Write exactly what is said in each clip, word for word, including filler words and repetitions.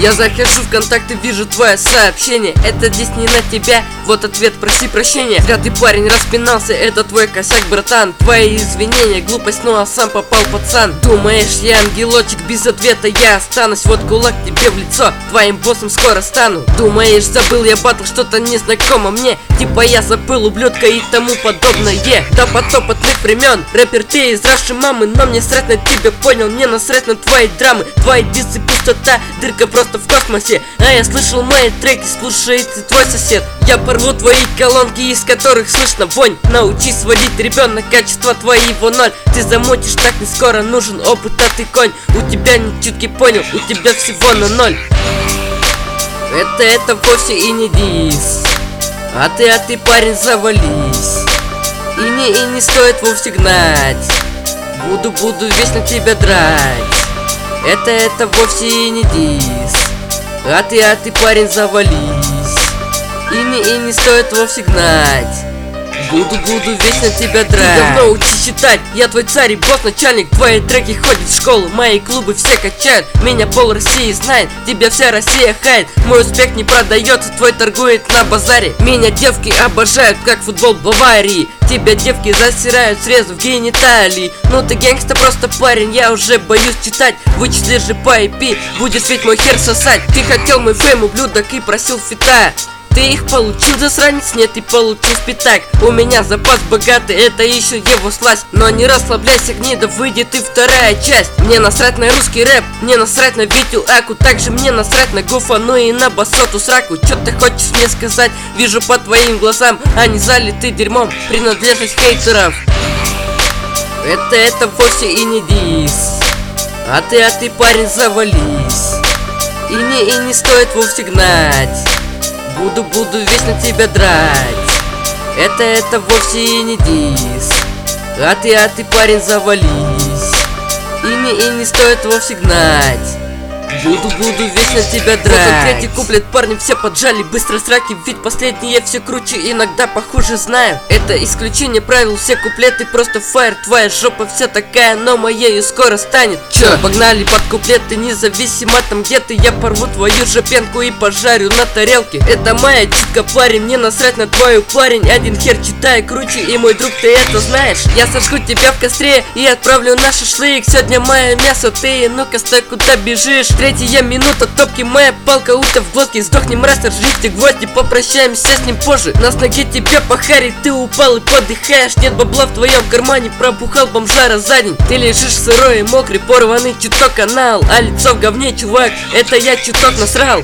Я захожу в контакты, вижу твое сообщение. Это здесь не на тебя, вот ответ, проси прощения. Зря ты, парень, распинался, это твой косяк, братан. Твои извинения, глупость, ну а сам попал пацан. Думаешь, я ангелочек, без ответа я останусь. Вот кулак тебе в лицо, твоим боссом скоро стану. Думаешь, забыл я батл, что-то незнакомо мне. Типа я забыл ублюдка и тому подобное. До подопытных времен, рэпер ты из Раши мамы. Но мне срать на тебя, понял, мне насрать на твои драмы. Твои дисы пустота, дырка просто в космосе. А я слышал мои треки, слушает и твой сосед. Я порву твои колонки, из которых слышно вонь. Научись водить, ребенок, качество твоего ноль. Ты замутишь, так не скоро нужен опыт, а ты конь. У тебя не чутки, понял, у тебя всего на ноль. Это, это вовсе и не дис. А ты, а ты, парень, завались. И не, и не стоит вовсе гнать. Буду, буду весь на тебя драть. Это, это вовсе и не дис. А ты, а ты, парень, завались. И не, и не стоит вовсе гнать. Буду, буду весь на тебя драть. Ты давно учись читать, я твой царь и босс, начальник. Твои треки ходят в школу, мои клубы все качают. Меня пол России знает, тебя вся Россия хает. Мой успех не продается, твой торгует на базаре. Меня девки обожают, как футбол Баварии. Тебя девки засирают, срезав гениталии. Ну ты гангста просто, парень, я уже боюсь читать. Вычисли же по ай пи, будет ведь мой хер сосать. Ты хотел мой фейм, ублюдок, и просил фита. Ты их получил, засранец, нет, ты получил спитак. У меня запас богатый, это еще его сласть. Но не расслабляйся, гнида, выйдет и вторая часть. Мне насрать на русский рэп, мне насрать на Витю Аку. Также мне насрать на Гуфа, ну и на Басоту Сраку. Чё ты хочешь мне сказать? Вижу по твоим глазам, они залиты дерьмом, принадлежность хейтеров. Это, это вовсе и не дис. А ты, а ты, парень, завались. И не, и не стоит вовсе гнать. Буду, буду весь на тебя драть. Это, это вовсе и не дис. А ты, а ты, парень, завались. И не, и не стоит вовсе гнать. Буду, буду весь на тебя драть. Вот третий куплет, парни все поджали, быстро сраки, ведь последние все круче, иногда похуже знаю. Это исключение правил, все куплеты просто фаер. Твоя жопа вся такая, но моею скоро станет. Чё, погнали под куплеты, независимо там где ты. Я порву твою жопенку и пожарю на тарелке. Это моя читка, парень, мне насрать на твою, парень. Один хер читай круче, и мой друг, ты это знаешь. Я сожгу тебя в костре и отправлю на шашлык. Сегодня мое мясо, ты, ну-ка стой, куда бежишь? Третья минута топки, моя палка ута в глотке. Сдохни, мразь, ржите гвозди, попрощаемся с ним позже. На ноге тебе похарить, ты упал и подыхаешь. Нет бабла в твоем кармане, пробухал бомжара за день. Ты лежишь сырой и мокрый, порванный чуток канал. А лицо в говне, чувак, это я чуток насрал.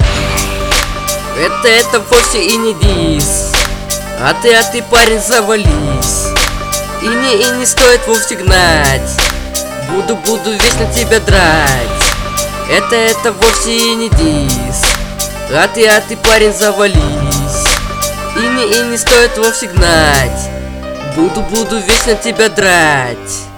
Это, это вовсе и не дис. А ты, а ты, парень, завались. И не, и не стоит вовсе гнать. Буду, буду весь на тебя драть. Это, это вовсе и не дис. А ты, а ты, парень, завались. И не, и не стоит вовсе гнать. Буду, буду весь на тебя драть.